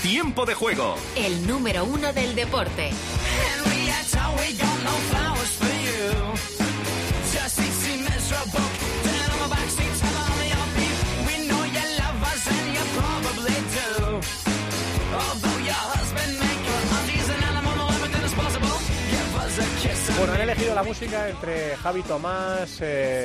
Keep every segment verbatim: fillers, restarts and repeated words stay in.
Tiempo de Juego. El número uno del deporte. Bueno, han elegido la música entre Javi Tomás,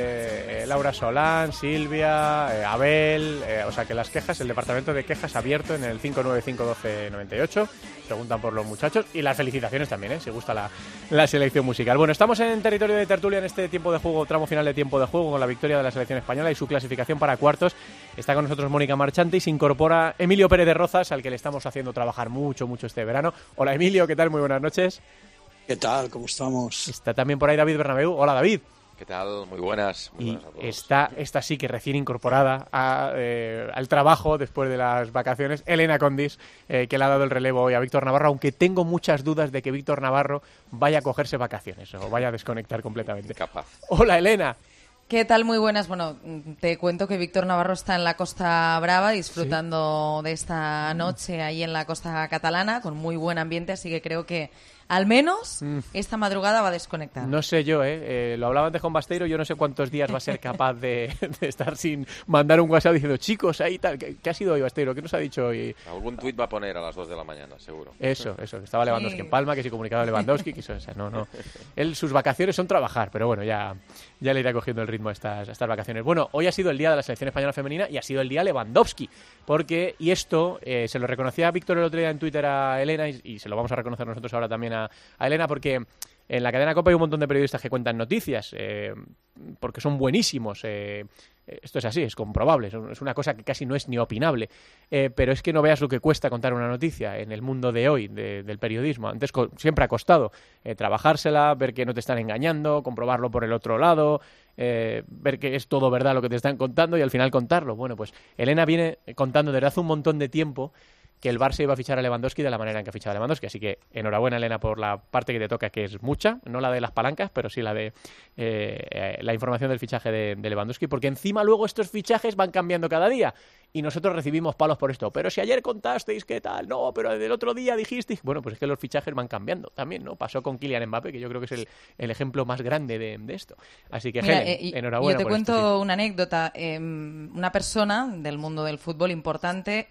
eh, Laura Solán, Silvia, eh, Abel, eh, o sea que las quejas, el departamento de quejas abierto en el cinco nueve cinco uno dos nueve ocho, preguntan por los muchachos y las felicitaciones también, eh, si gusta la, la selección musical. Bueno, estamos en territorio de tertulia en este tiempo de juego, tramo final de tiempo de juego, con la victoria de la selección española y su clasificación para cuartos. Está con nosotros Mónica Marchante y se incorpora Emilio Pérez de Rozas, al que le estamos haciendo trabajar mucho, mucho este verano. Hola Emilio, ¿qué tal? Muy buenas noches. ¿Qué tal? ¿Cómo estamos? Está también por ahí David Bernabéu. Hola, David. ¿Qué tal? Muy buenas. Muy y buenas a todos. está, esta sí que recién incorporada a, eh, al trabajo después de las vacaciones, Elena Condis, eh, que le ha dado el relevo hoy a Víctor Navarro, aunque tengo muchas dudas de que Víctor Navarro vaya a cogerse vacaciones o vaya a desconectar completamente. Capaz. Hola, Elena. ¿Qué tal? Muy buenas. Bueno, te cuento que Víctor Navarro está en la Costa Brava disfrutando ¿Sí? de esta noche ahí en la costa catalana con muy buen ambiente, así que creo que al menos mm. esta madrugada va a desconectar. No sé yo, ¿eh? eh lo hablaba antes con Basteiro, yo no sé cuántos días va a ser capaz de, de estar sin mandar un WhatsApp diciendo chicos, ahí tal, ¿qué, qué ha sido hoy Basteiro? ¿Qué nos ha dicho hoy? Algún tuit va a poner a las dos de la mañana, seguro. Eso, eso, que estaba Lewandowski sí. en Palma, que se comunicaba Lewandowski, que eso, o sea, no, no. Él, sus vacaciones son trabajar, pero bueno, ya, ya le irá cogiendo el ritmo a estas, a estas vacaciones. Bueno, hoy ha sido el día de la selección española femenina y ha sido el día Lewandowski, porque, y esto eh, se lo reconocía Víctor el otro día en Twitter a Elena y, y se lo vamos a reconocer nosotros ahora también a, a Elena, porque que en la cadena COPE hay un montón de periodistas que cuentan noticias, eh, porque son buenísimos. Eh, esto es así, es comprobable, es una cosa que casi no es ni opinable. Eh, pero es que no veas lo que cuesta contar una noticia en el mundo de hoy, de, del periodismo. Antes co- siempre ha costado eh, trabajársela, ver que no te están engañando, comprobarlo por el otro lado, eh, ver que es todo verdad lo que te están contando y al final contarlo. Bueno, pues Elena viene contando desde hace un montón de tiempo que el Barça iba a fichar a Lewandowski de la manera en que ha fichado a Lewandowski. Así que enhorabuena, Elena, por la parte que te toca, que es mucha, no la de las palancas, pero sí la de eh, la información del fichaje de, de Lewandowski, porque encima luego estos fichajes van cambiando cada día y nosotros recibimos palos por esto. Pero si ayer contasteis qué tal, no, pero el otro día dijisteis... Bueno, pues es que los fichajes van cambiando también, ¿no? Pasó con Kylian Mbappé, que yo creo que es el, el ejemplo más grande de, de esto. Así que, Mira, Helen, eh, enhorabuena. Yo te por cuento esto, sí. una anécdota. Eh, una persona del mundo del fútbol importante,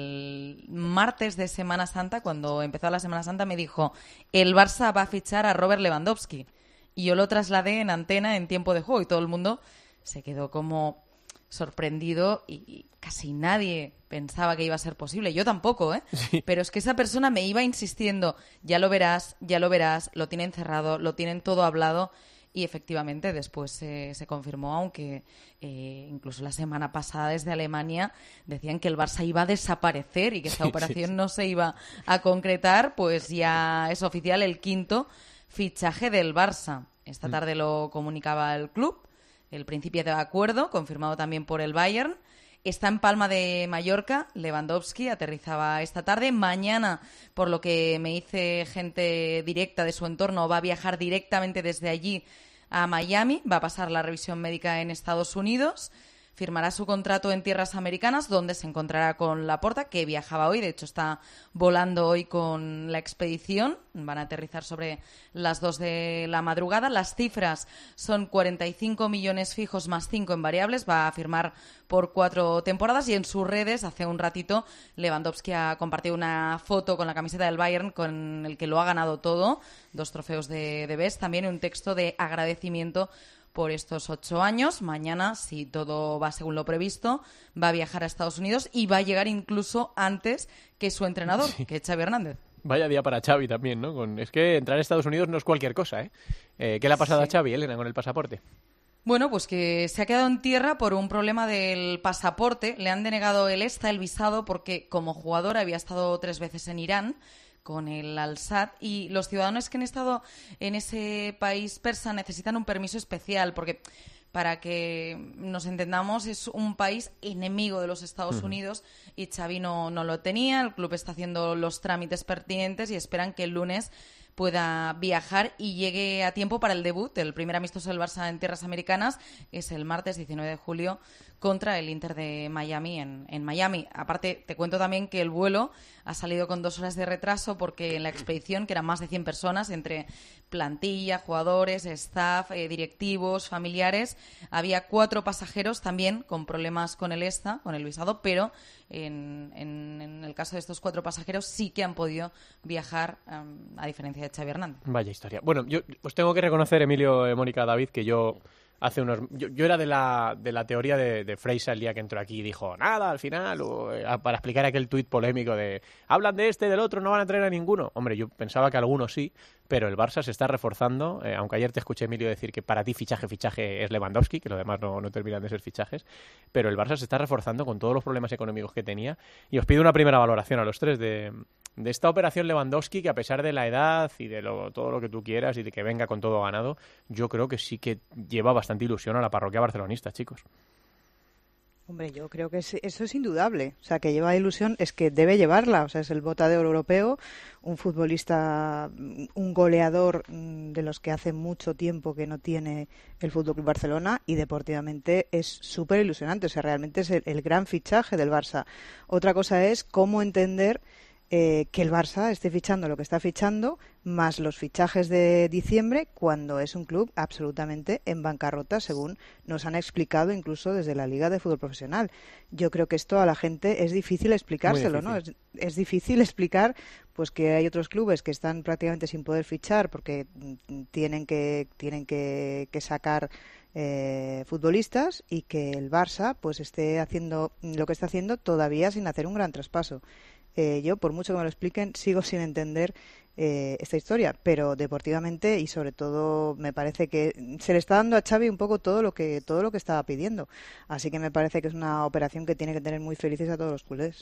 el martes de Semana Santa, cuando empezó la Semana Santa, me dijo: el Barça va a fichar a Robert Lewandowski. Y yo lo trasladé en antena en tiempo de juego y todo el mundo se quedó como sorprendido y casi nadie pensaba que iba a ser posible. Yo tampoco, ¿eh? Sí. Pero es que esa persona me iba insistiendo: ya lo verás, ya lo verás, lo tienen cerrado, lo tienen todo hablado. Y efectivamente después eh, se confirmó, aunque eh, incluso la semana pasada desde Alemania decían que el Barça iba a desaparecer y que esta sí, operación sí. no se iba a concretar, pues ya es oficial el quinto fichaje del Barça. Esta tarde mm. lo comunicaba el club, el principio de acuerdo, confirmado también por el Bayern. Está en Palma de Mallorca, Lewandowski aterrizaba esta tarde. Mañana, por lo que me hice gente directa de su entorno, va a viajar directamente desde allí a Miami, va a pasar la revisión médica en Estados Unidos, firmará su contrato en tierras americanas, donde se encontrará con Laporta, que viajaba hoy, de hecho está volando hoy con la expedición, van a aterrizar sobre las dos de la madrugada. Las cifras son cuarenta y cinco millones fijos más cinco en variables, va a firmar por cuatro temporadas y en sus redes hace un ratito Lewandowski ha compartido una foto con la camiseta del Bayern con el que lo ha ganado todo, dos trofeos de, de Best, también un texto de agradecimiento por estos ocho años. Mañana, si todo va según lo previsto, va a viajar a Estados Unidos y va a llegar incluso antes que su entrenador, sí. que es Xavi Hernández. Vaya día para Xavi también, ¿no? Con... Es que entrar a Estados Unidos no es cualquier cosa, ¿eh? eh ¿Qué le ha pasado sí. a Xavi, Elena, con el pasaporte? Bueno, pues que se ha quedado en tierra por un problema del pasaporte. Le han denegado el ESTA, el visado, porque como jugador había estado tres veces en Irán con el Al-Sadd, y los ciudadanos que han estado en ese país persa necesitan un permiso especial, porque para que nos entendamos es un país enemigo de los Estados uh-huh. Unidos y Xavi no, no lo tenía. El club está haciendo los trámites pertinentes y esperan que el lunes pueda viajar y llegue a tiempo para el debut. El primer amistoso del Barça en tierras americanas es el martes diecinueve de julio contra el Inter de Miami en, en Miami. Aparte, te cuento también que el vuelo ha salido con dos horas de retraso porque en la expedición, que eran más de cien personas, entre plantilla, jugadores, staff, eh, directivos, familiares, había cuatro pasajeros también con problemas con el ESTA, con el visado, pero en, en, en el caso de estos cuatro pasajeros sí que han podido viajar, um, a diferencia de Xavi Hernández. Vaya historia. Bueno, yo os tengo que reconocer, Emilio, eh, Mónica, David, que yo... Hace unos, yo, yo era de la, de la teoría de, de Fraser el día que entró aquí y dijo nada al final, o, eh, para explicar aquel tuit polémico de hablan de este, del otro, no van a traer a ninguno. Hombre, yo pensaba que algunos sí, pero el Barça se está reforzando, eh, aunque ayer te escuché, Emilio, decir que para ti fichaje, fichaje es Lewandowski, que lo demás no, no terminan de ser fichajes, pero el Barça se está reforzando con todos los problemas económicos que tenía y os pido una primera valoración a los tres de... de esta operación Lewandowski, que a pesar de la edad y de lo, todo lo que tú quieras y de que venga con todo ganado, yo creo que sí que lleva bastante ilusión a la parroquia barcelonista, chicos. Hombre, yo creo que es, eso es indudable. O sea, que lleva ilusión, es que debe llevarla. O sea, es el bota de oro europeo, un futbolista, un goleador de los que hace mucho tiempo que no tiene el F C Barcelona, y deportivamente es súper ilusionante. O sea, realmente es el, el gran fichaje del Barça. Otra cosa es cómo entender Eh, que el Barça esté fichando lo que está fichando, más los fichajes de diciembre, cuando es un club absolutamente en bancarrota, según nos han explicado incluso desde la Liga de Fútbol Profesional. Yo creo que esto a la gente es difícil explicárselo, ¿no? Es, es difícil explicar pues que hay otros clubes que están prácticamente sin poder fichar porque tienen que tienen que, que sacar eh, futbolistas, y que el Barça pues esté haciendo lo que está haciendo todavía sin hacer un gran traspaso. Eh, yo, por mucho que me lo expliquen, sigo sin entender eh, esta historia, pero deportivamente y sobre todo me parece que se le está dando a Xavi un poco todo lo que todo lo que estaba pidiendo, así que me parece que es una operación que tiene que tener muy felices a todos los culés.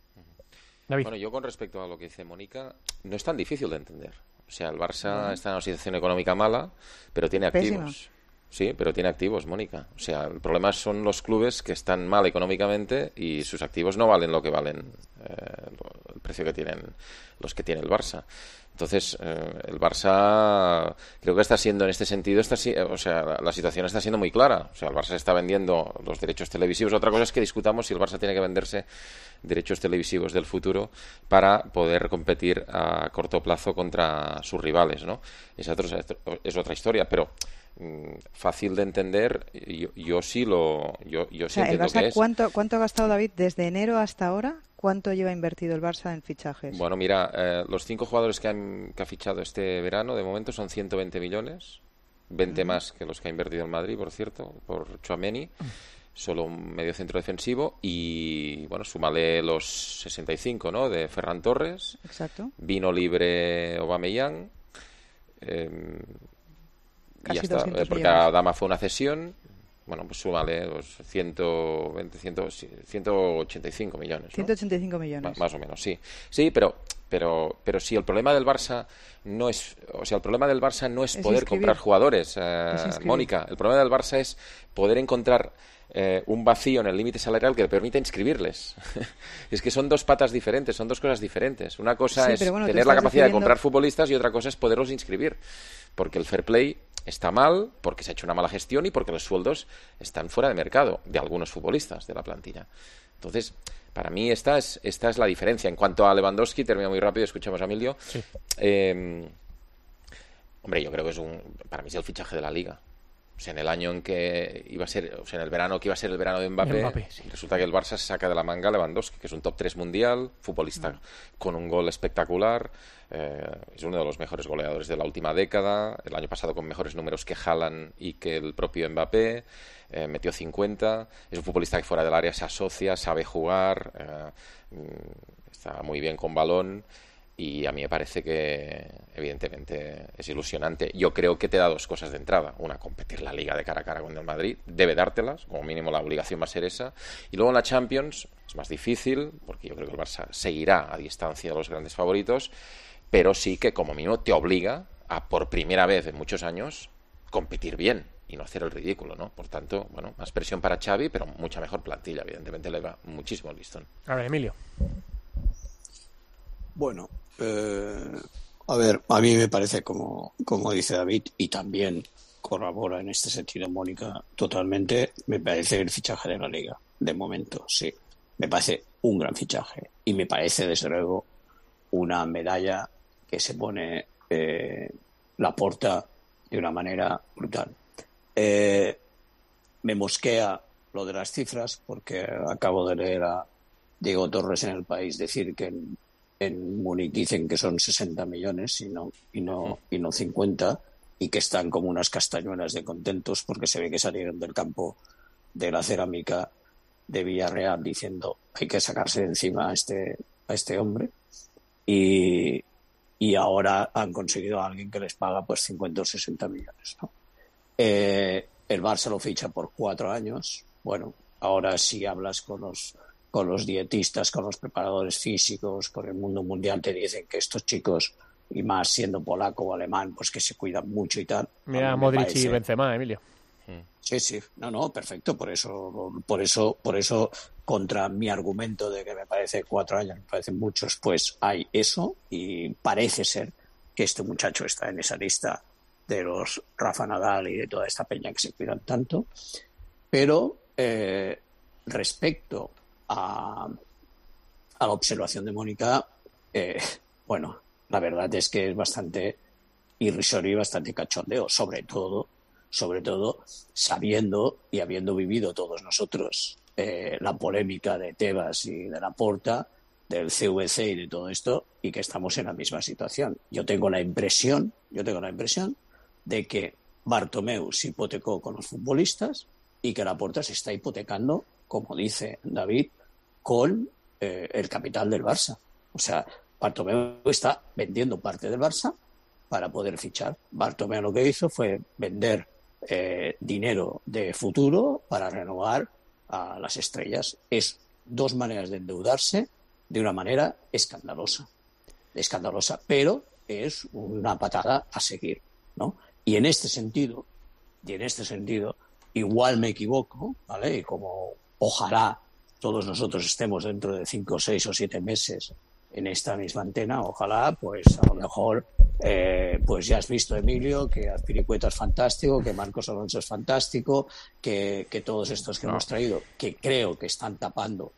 David. Bueno, yo con respecto a lo que dice Mónica, no es tan difícil de entender. O sea, el Barça está en una situación económica mala, pero tiene activos. Pésima. Sí, pero tiene activos, Mónica. O sea, el problema son los clubes que están mal económicamente y sus activos no valen lo que valen, eh, el precio que tienen los que tiene el Barça. Entonces, eh, el Barça creo que está siendo, en este sentido, está, o sea, la, la situación está siendo muy clara. O sea, el Barça está vendiendo los derechos televisivos. Otra cosa es que discutamos si el Barça tiene que venderse derechos televisivos del futuro para poder competir a corto plazo contra sus rivales, ¿no? Esa es otra historia, pero fácil de entender, yo, yo sí lo yo, yo sí o sea, el entiendo Barça, que es. ¿cuánto, ¿Cuánto ha gastado, David, desde enero hasta ahora? ¿Cuánto lleva invertido el Barça en fichajes? Bueno, mira, eh, los cinco jugadores que, han, que ha fichado este verano, de momento son ciento veinte millones, veinte uh-huh. más que los que ha invertido el Madrid, por cierto, por Tchouaméni, uh-huh. solo un medio centro defensivo, y bueno, súmale los sesenta y cinco, ¿no?, de Ferran Torres. Exacto. Vino libre Aubameyang, eh, y ya está, porque millones. Adama fue una cesión, bueno, pues súmale los ciento veinte, ciento ochenta y cinco millones, ¿no? ciento ochenta y cinco millones. M- más o menos, sí. Sí, pero pero pero si el problema del Barça no es, o sea, el problema del Barça no es, es poder inscribir. comprar jugadores, eh, Mónica, el problema del Barça es poder encontrar eh, un vacío en el límite salarial que le permita inscribirles. Es que son dos patas diferentes, son dos cosas diferentes. Una cosa sí, es bueno, tener la capacidad decidiendo... de comprar futbolistas y otra cosa es poderlos inscribir, porque el fair play está mal, porque se ha hecho una mala gestión y porque los sueldos están fuera de mercado de algunos futbolistas de la plantilla. Entonces, para mí esta es esta es la diferencia. En cuanto a Lewandowski, termino muy rápido, escuchamos a Emilio. Sí. Eh, hombre, yo creo que es un, para mí es el fichaje de la Liga. O sea, en el año en que iba a ser, o sea, en el verano que iba a ser el verano de Mbappé, Mbappé sí. resulta que el Barça se saca de la manga a Lewandowski, que es un top tres mundial, futbolista mm. con un gol espectacular, eh, es uno de los mejores goleadores de la última década, el año pasado con mejores números que Haaland y que el propio Mbappé, eh, metió cincuenta, es un futbolista que fuera del área se asocia, sabe jugar, eh, está muy bien con balón. Y a mí me parece que, evidentemente, es ilusionante. Yo creo que te da dos cosas de entrada. Una, competir la Liga de cara a cara con el Madrid. Debe dártelas, como mínimo la obligación va a ser esa. Y luego en la Champions es más difícil, porque yo creo que el Barça seguirá a distancia de los grandes favoritos, pero sí que, como mínimo, te obliga a, por primera vez en muchos años, competir bien y no hacer el ridículo, ¿no? Por tanto, bueno, más presión para Xavi, pero mucha mejor plantilla. Evidentemente le va muchísimo el listón. A ver, Emilio. Bueno, eh, A ver, a mí me parece, como, como dice David, y también corrobora en este sentido Mónica totalmente, me parece el fichaje de la Liga, de momento, sí. Me parece un gran fichaje y me parece, desde luego, una medalla que se pone eh, Laporta de una manera brutal. Eh, me mosquea lo de las cifras porque acabo de leer a Diego Torres en El País decir que en, en Múnich dicen que son sesenta millones y no, y no, y no cincuenta, y que están como unas castañuelas de contentos porque se ve que salieron del campo de la cerámica de Villarreal diciendo hay que sacarse de encima a este, a este hombre, y, y ahora han conseguido a alguien que les paga pues cincuenta o sesenta millones, ¿no? Eh, el Barça lo ficha por cuatro años. Bueno, ahora si hablas con los con los dietistas, con los preparadores físicos, con el mundo mundial, te dicen que estos chicos, y más siendo polaco o alemán, pues que se cuidan mucho y tal. Mira, Modric parece... y Benzema, Emilio. Sí, sí, no, no, perfecto, por eso, por eso, por eso, contra mi argumento de que me parece cuatro años, me parecen muchos, pues hay eso, y parece ser que este muchacho está en esa lista de los Rafa Nadal y de toda esta peña que se cuidan tanto, pero eh, respecto a, a la observación de Mónica, eh, bueno, la verdad es que es bastante irrisorio y bastante cachondeo, sobre todo sobre todo sabiendo y habiendo vivido todos nosotros eh, la polémica de Tebas y de Laporta, del C V C y de todo esto, y que estamos en la misma situación. Yo tengo la impresión, yo tengo la impresión de que Bartomeu se hipotecó con los futbolistas y que Laporta se está hipotecando, como dice David, con eh, el capital del Barça. O sea, Bartomeu está vendiendo parte del Barça para poder fichar. Bartomeu lo que hizo fue vender Eh, dinero de futuro para renovar a las estrellas. Es dos maneras de endeudarse de una manera escandalosa, escandalosa, pero es una patada a seguir, ¿no? Y en este sentido, y en este sentido, igual me equivoco, ¿vale? Y como ojalá todos nosotros estemos dentro de cinco, seis o siete meses en esta misma antena, ojalá, pues a lo mejor Eh, pues ya has visto, Emilio, que Azpilicueta es fantástico, que Marcos Alonso es fantástico, que, que todos estos que no. hemos traído, que creo que están tapando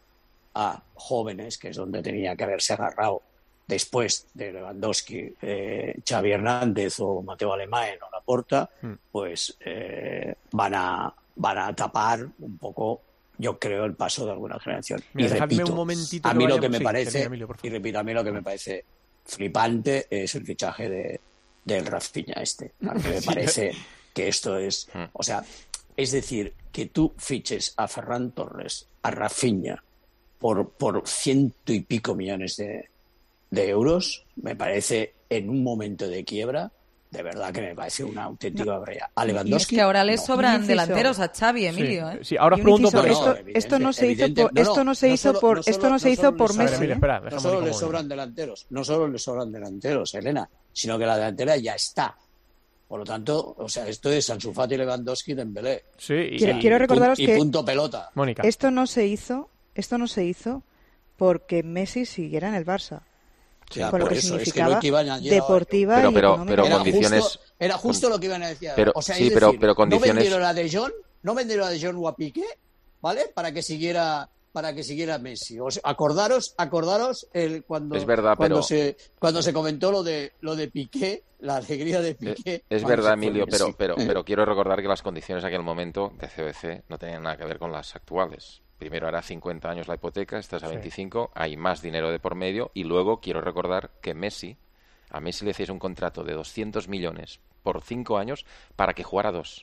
a jóvenes, que es donde tenía que haberse agarrado después de Lewandowski, eh, Xavi Hernández o Mateo Alemán o Laporta, mm. pues eh, van a van a tapar un poco, yo creo, el paso de alguna generación. Mira, y repito, un momentito a mí lo que me sí, parece, Emilio, y repito, a mí lo que me parece flipante es el fichaje de del Rafinha este. A mí me parece que esto es, o sea, es decir, que tú fiches a Ferran Torres, a Rafinha por por ciento y pico millones de, de euros, me parece en un momento de quiebra. De verdad que me parece una auténtica no. brea. A Lewandowski, y es que ahora le no. sobran delanteros a Xavi, Emilio. Sí, ¿eh? sí, ahora os pregunto por esto. No, esto no se hizo por, no, esto no se hizo solo, por, no solo, esto no se no hizo por Messi. Sobran, mira, espera, no solo le sobran delanteros, no solo le sobran delanteros, Elena, sino que la delantera ya está. Por lo tanto, o sea, esto es Ansu Fati, Lewandowski, Dembélé. Sí, y, quiero, y, quiero recordaros y que punto pelota. Mónica. Esto no se hizo, esto no se hizo porque Messi siguiera en el Barça. Ya, con lo que eso, significaba es que lo que deportiva pero, y pero, económica. pero era condiciones justo, era justo lo que iban a decir. Pero, o sea, sí, es pero, decir, pero condiciones... no vendieron a De Jong, no vendieron a De Jong o a Piqué, ¿vale? Para que siguiera, para que siguiera Messi. O sea, acordaros, acordaros el cuando, es verdad, cuando pero... se cuando se comentó lo de lo de Piqué, la alegría de Piqué. Es, es verdad, Emilio, pero, Messi. pero, pero quiero recordar que las condiciones en aquel momento de C B C no tenían nada que ver con las actuales. Primero era cincuenta años la hipoteca, estás a sí. veinticinco, hay más dinero de por medio, y luego quiero recordar que Messi, a Messi le hacías un contrato de doscientos millones por cinco años para que jugara dos.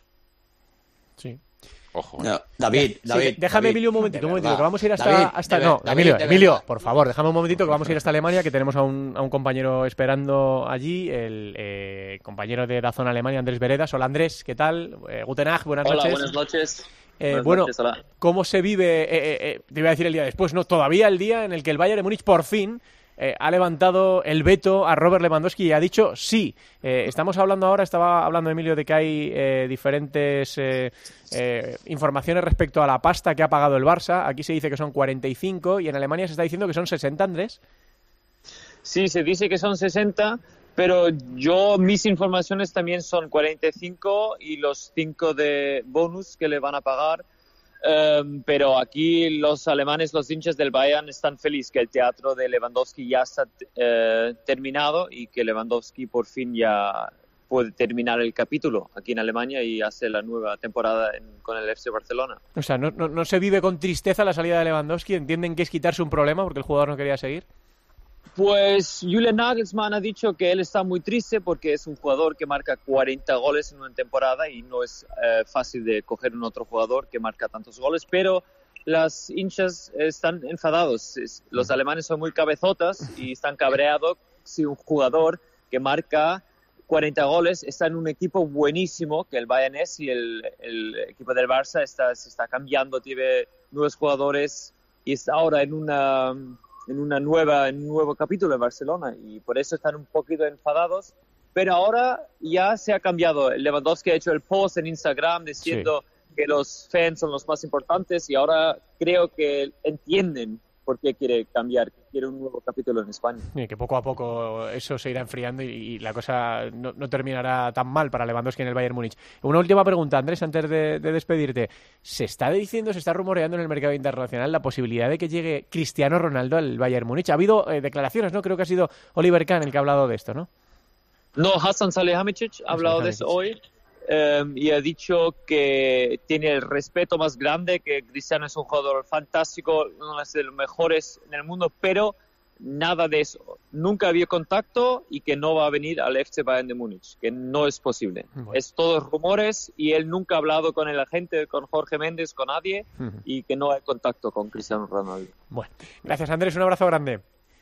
Sí. Ojo. No, David, sí, David. Déjame, David, Emilio, un momentito, un momentito, verdad. que vamos a ir hasta... David, hasta de no, David, Emilio, de Emilio, verdad. por favor, déjame un momentito, que vamos a ir hasta Alemania, que tenemos a un, a un compañero esperando allí, el eh, compañero de Dazón Alemania, Andrés Veredas. Hola, Andrés, ¿qué tal? Eh, Guten Tag, buenas Hola, noches. buenas noches. Eh, buenas bueno, noches, hola. ¿cómo se vive, eh, eh, eh, te iba a decir el día después, no, todavía el día en el que el Bayern de Múnich por fin eh, ha levantado el veto a Robert Lewandowski y ha dicho sí? Eh, estamos hablando ahora, estaba hablando Emilio de que hay eh, diferentes eh, eh, informaciones respecto a la pasta que ha pagado el Barça. Aquí se dice que son cuarenta y cinco y en Alemania se está diciendo que son sesenta, Andrés. Sí, se dice que son sesenta, Pero yo, mis informaciones también son cuarenta y cinco y los cinco de bonus que le van a pagar. Um, pero aquí los alemanes, los hinchas del Bayern, están felices que el teatro de Lewandowski ya está uh, terminado y que Lewandowski por fin ya puede terminar el capítulo aquí en Alemania y hacer la nueva temporada en, con el F C Barcelona. O sea, ¿no, no, no se vive con tristeza la salida de Lewandowski? ¿Entienden que es quitarse un problema porque el jugador no quería seguir? Pues Julian Nagelsmann ha dicho que él está muy triste porque es un jugador que marca cuarenta goles en una temporada y no es eh, fácil de coger un otro jugador que marca tantos goles, pero las hinchas están enfadados. Los alemanes son muy cabezotas y están cabreados si un jugador que marca cuarenta goles está en un equipo buenísimo que el Bayern es y el, el equipo del Barça está, se está cambiando, tiene nuevos jugadores y está ahora en una... en una nueva en un nuevo capítulo en Barcelona y por eso están un poquito enfadados, pero ahora ya se ha cambiado. Lewandowski ha hecho el post en Instagram diciendo sí. que los fans son los más importantes y ahora creo que entienden por qué quiere cambiar, quiere un nuevo capítulo en España. Y que poco a poco eso se irá enfriando y, y la cosa no, no terminará tan mal para Lewandowski en el Bayern Múnich. Una última pregunta, Andrés, antes de, de despedirte. ¿Se está diciendo, se está rumoreando en el mercado internacional la posibilidad de que llegue Cristiano Ronaldo al Bayern Múnich? Ha habido eh, declaraciones, ¿no? Creo que ha sido Oliver Kahn el que ha hablado de esto, ¿no? No, Hasan Salihamidzic ha hablado de eso hoy. Um, y ha dicho que tiene el respeto más grande, que Cristiano es un jugador fantástico, uno de los mejores en el mundo, pero nada de eso. Nunca había contacto y que no va a venir al F C Bayern de Múnich, que no es posible. Bueno. Es todos rumores y él nunca ha hablado con el agente, con Jorge Méndez, con nadie, uh-huh. y que no hay contacto con Cristiano Ronaldo. Bueno, gracias Andrés, un abrazo grande.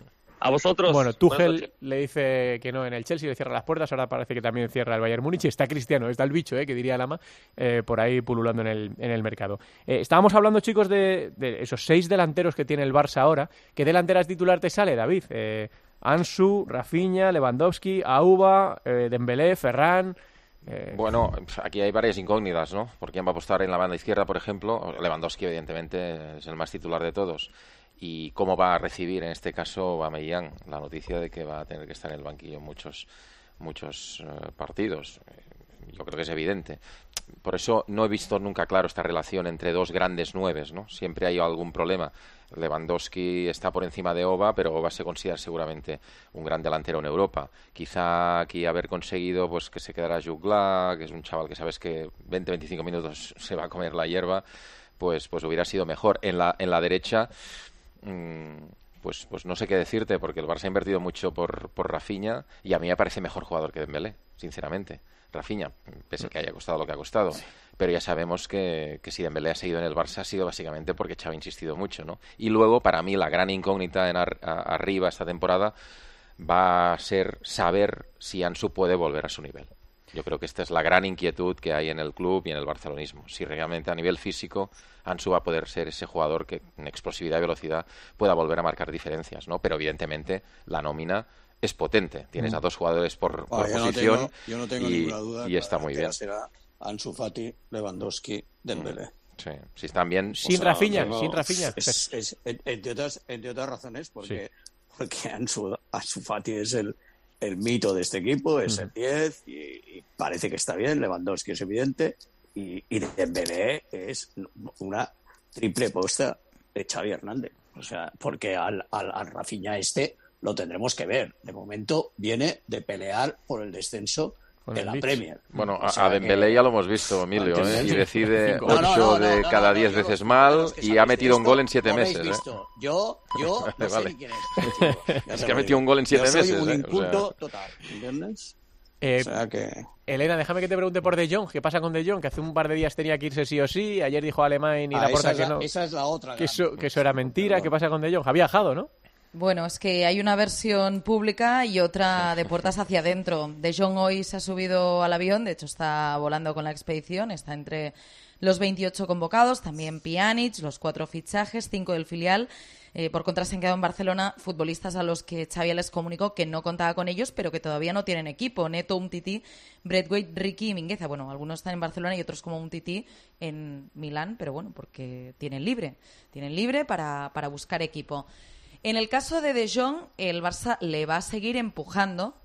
A vosotros. Bueno, Tuchel le dice que no en el Chelsea, le cierra las puertas, ahora parece que también cierra el Bayern Múnich y está Cristiano, está el bicho, eh, que diría Lama, eh, por ahí pululando en el, en el mercado. Eh, estábamos hablando, chicos, de, de esos seis delanteros que tiene el Barça ahora. ¿Qué delanteras titular te sale, David? Eh, Ansu, Rafinha, Lewandowski, Auba, eh, Dembélé, Ferran... Eh... Bueno, aquí hay varias incógnitas, ¿no? ¿Por quién va a apostar en la banda izquierda, por ejemplo? Lewandowski, evidentemente, es el más titular de todos. Y cómo va a recibir en este caso Aubameyang la noticia de que va a tener que estar en el banquillo en muchos muchos uh, partidos. Yo creo que es evidente. Por eso no he visto nunca claro esta relación entre dos grandes nueves, ¿no? Siempre hay algún problema. Lewandowski está por encima de Oba, pero Oba se considera seguramente un gran delantero en Europa. Quizá aquí haber conseguido pues que se quedara Jugla, que es un chaval que sabes que veinte a veinticinco minutos se va a comer la hierba, pues pues hubiera sido mejor. En la en la derecha Pues, pues no sé qué decirte, porque el Barça ha invertido mucho por, por Rafinha y a mí me parece mejor jugador que Dembélé, sinceramente. Rafinha, pese a que haya costado lo que ha costado. Pero ya sabemos que, que si Dembélé ha seguido en el Barça ha sido básicamente porque Xavi ha insistido mucho, ¿no? Y luego, para mí, la gran incógnita en ar, a, arriba esta temporada va a ser saber si Ansu puede volver a su nivel. Yo creo que esta es la gran inquietud que hay en el club y en el barcelonismo. Si realmente a nivel físico Ansu va a poder ser ese jugador que en explosividad y velocidad pueda volver a marcar diferencias, ¿no? Pero evidentemente la nómina es potente. Tienes mm. a dos jugadores por, por yo posición no tengo, yo no tengo y, ninguna duda y está muy bien. Será Ansu Fati, Lewandowski, Dembélé. Mm. Sí, si están bien. Sin o sea, Rafinha, no, sin Rafinha. Es, es, entre, otras, entre otras razones, porque, sí. porque Ansu, Ansu Fati es el el mito de este equipo, es el diez y, y parece que está bien. Lewandowski es evidente y, y Dembélé es una triple posta de Xavi Hernández, o sea, porque al, al, al Rafinha este lo tendremos que ver. De momento viene de pelear por el descenso de la Premier. Bueno, o sea, a Dembélé que... ya lo hemos visto, Emilio, ¿eh? Y decide no, no, ocho no, no, de no, cada no, diez no, veces no, mal no, y ha metido un gol en siete no meses. Visto. ¿eh? Yo, yo no vale. sé ni quién es. Es que ha metido un gol en siete yo soy meses. un ¿eh? inculto o sea... total, ¿entiendes? Eh, o sea que... Elena, déjame que te pregunte por De Jong. ¿Qué pasa con De Jong? Que hace un par de días tenía que irse sí o sí. Ayer dijo Alemán y ah, Laporta que la, no. Esa es la otra. Que eso, que eso era mentira. ¿Qué pasa con De Jong? Ha viajado, ¿no? Bueno, es que hay una versión pública y otra de puertas hacia adentro. De Jong hoy se ha subido al avión, de hecho está volando con la expedición, está entre los veintiocho convocados, también Pjanic, los cuatro fichajes, cinco del filial. Eh, por contra, se han quedado en Barcelona futbolistas a los que Xavi les comunicó que no contaba con ellos, pero que todavía no tienen equipo. Neto, Umtiti, Braithwaite, Ricky y Mingueza. Bueno, algunos están en Barcelona y otros como Umtiti en Milán, pero bueno, porque tienen libre. Tienen libre para, para buscar equipo. En el caso de De Jong, el Barça le va a seguir empujando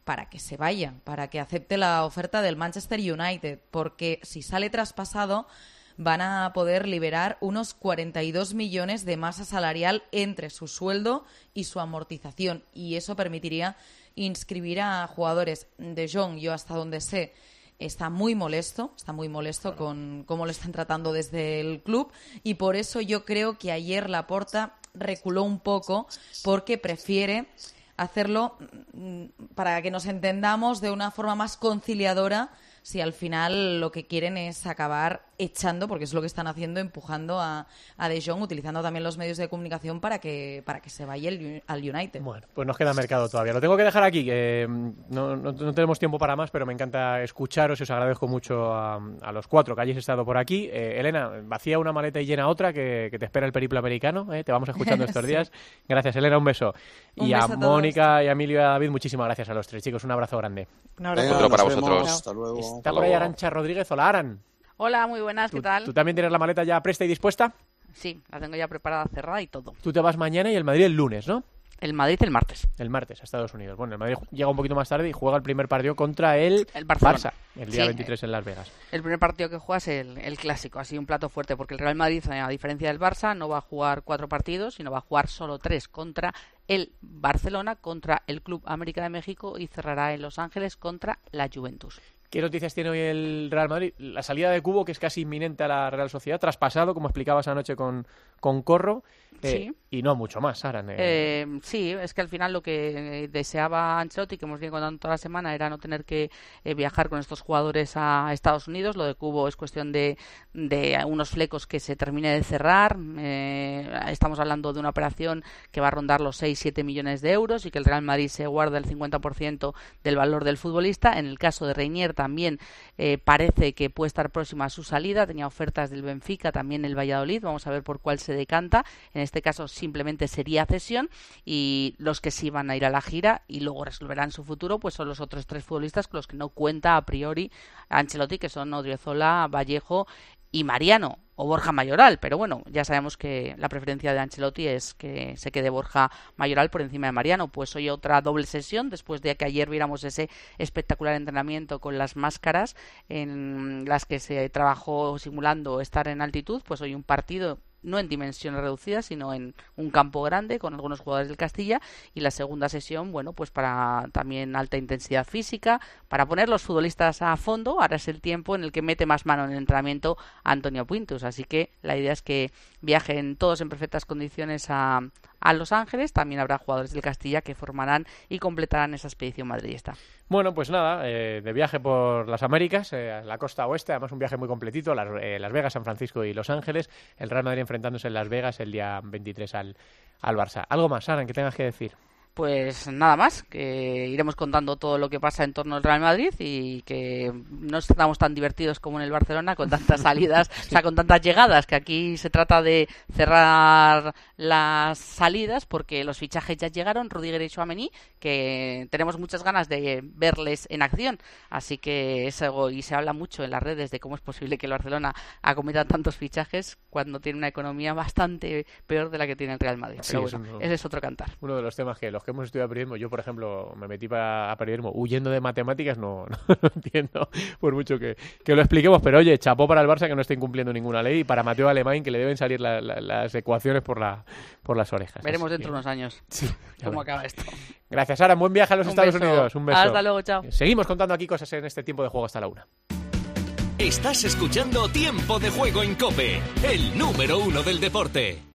para que se vaya, para que acepte la oferta del Manchester United, porque si sale traspasado van a poder liberar unos cuarenta y dos millones de masa salarial entre su sueldo y su amortización, y eso permitiría inscribir a jugadores. De Jong, yo hasta donde sé, está muy molesto, está muy molesto claro. con cómo lo están tratando desde el club, y por eso yo creo que ayer Laporta reculó un poco, porque prefiere hacerlo, para que nos entendamos, de una forma más conciliadora, si al final lo que quieren es acabar echando, porque es lo que están haciendo, empujando a, a De Jong, utilizando también los medios de comunicación para que para que se vaya el, al United. Bueno, pues nos queda mercado todavía. Lo tengo que dejar aquí, que no, no, no tenemos tiempo para más, pero me encanta escucharos y os agradezco mucho a, a los cuatro que hayáis estado por aquí. Eh, Elena, vacía una maleta y llena otra, que, que te espera el periplo americano. Eh, te vamos escuchando estos sí. días. Gracias, Elena, un beso. Un y beso a, a Mónica y a Emilio y a David, muchísimas gracias a los tres, chicos. Un abrazo grande. Un abrazo. Venga, Otro para vosotros. Vemos. Hasta luego. Está Hasta por ahí luego. Arantxa Rodríguez. Hola, Aran. Hola, muy buenas, ¿qué ¿Tú, tal? ¿Tú también tienes la maleta ya presta y dispuesta? Sí, la tengo ya preparada, cerrada y todo. Tú te vas mañana y el Madrid el lunes, ¿no? El Madrid el martes. El martes a Estados Unidos. Bueno, el Madrid llega un poquito más tarde y juega el primer partido contra el, el Barcelona. Barça, el día sí, veintitrés en Las Vegas. El primer partido que juega es el, el clásico, así un plato fuerte, porque el Real Madrid, a diferencia del Barça, no va a jugar cuatro partidos, sino va a jugar solo tres contra el Barcelona, contra el Club América de México y cerrará en Los Ángeles contra la Juventus. ¿Qué noticias tiene hoy el Real Madrid? La salida de Cubo, que es casi inminente a la Real Sociedad, traspasado, como explicabas anoche con, con Corro, eh, sí. y no mucho más, Aran. Eh. Eh, sí, es que al final lo que deseaba Ancelotti, que hemos venido contando toda la semana, era no tener que eh, viajar con estos jugadores a Estados Unidos. Lo de Cubo es cuestión de, de unos flecos que se termine de cerrar. Eh, estamos hablando de una operación que va a rondar los seis siete millones de euros y que el Real Madrid se guarda el cincuenta por ciento del valor del futbolista. En el caso de Reinier también eh, parece que puede estar próxima a su salida. Tenía ofertas del Benfica, también el Valladolid. Vamos a ver por cuál se decanta. En este caso simplemente sería cesión, y los que sí van a ir a la gira y luego resolverán su futuro pues son los otros tres futbolistas con los que no cuenta a priori Ancelotti, que son Odriozola, Vallejo y Mariano, o Borja Mayoral, pero bueno, ya sabemos que la preferencia de Ancelotti es que se quede Borja Mayoral por encima de Mariano. Pues hoy otra doble sesión, después de que ayer viéramos ese espectacular entrenamiento con las máscaras en las que se trabajó simulando estar en altitud, pues hoy un partido no en dimensiones reducidas, sino en un campo grande con algunos jugadores del Castilla, y la segunda sesión, bueno, pues para también alta intensidad física, para poner los futbolistas a fondo. Ahora es el tiempo en el que mete más mano en el entrenamiento Antonio Pintus, así que la idea es que viajen todos en perfectas condiciones a, a Los Ángeles. También habrá jugadores del Castilla que formarán y completarán esa expedición madridista. Bueno, pues nada, eh, de viaje por las Américas, eh, la costa oeste, además un viaje muy completito, las, eh, Las Vegas, San Francisco y Los Ángeles, el Real Madrid enfrentándose en Las Vegas el día veintitrés al, al Barça. ¿Algo más, Aran, que tengas que decir? Pues nada más, que iremos contando todo lo que pasa en torno al Real Madrid y que no estamos tan divertidos como en el Barcelona con tantas salidas, o sea, con tantas llegadas, que aquí se trata de cerrar las salidas porque los fichajes ya llegaron, Rudiger y Tchouaméni, que tenemos muchas ganas de verles en acción, así que eso, y se habla mucho en las redes de cómo es posible que el Barcelona acometa tantos fichajes cuando tiene una economía bastante peor de la que tiene el Real Madrid. Pero sí, bueno, un, ese es otro cantar. Uno de los temas que los que hemos estudiado periodismo, yo por ejemplo me metí para, a periodismo huyendo de matemáticas, no, no, no entiendo, por mucho que, que lo expliquemos, pero oye, chapó para el Barça que no está incumpliendo ninguna ley, y para Mateo Alemán que le deben salir la, la, las ecuaciones por, la, por las orejas. Veremos Así dentro que... de unos años sí, cómo acaba esto. Gracias, Sara, buen viaje a los Un Estados beso. Unidos, un beso. Hasta luego, chao. Seguimos contando aquí cosas en este tiempo de juego hasta la una. Estás escuchando Tiempo de Juego en COPE, el número uno del deporte.